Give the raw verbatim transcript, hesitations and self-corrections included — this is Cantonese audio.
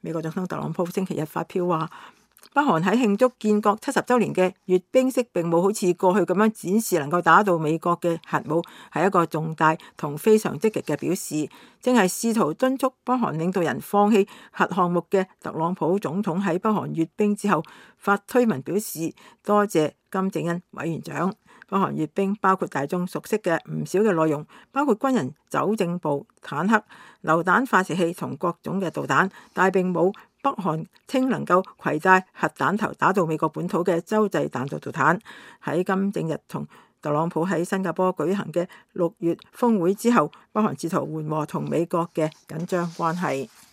美國總統特朗普星期日發表話，北韓喺慶祝建國七十週年嘅閱兵式並冇好似過去咁樣展示能夠打到美國嘅核武，係一個重大同非常積極嘅表示。正係試圖敦促北韓領導人放棄核項目嘅特朗普總統喺北韓閱兵之後發推文表示多謝金正恩委員長。北韓閱兵包括大眾熟悉嘅唔少嘅內容，包括軍人走正步、坦克、榴彈發射器同各種嘅導彈，但並冇北韓稱能夠攜帶核彈頭打到美國本土嘅洲際彈道導彈。喺金正日同特朗普喺新加坡舉行嘅六月峰會之後，北韓試圖緩和同美國嘅緊張關係。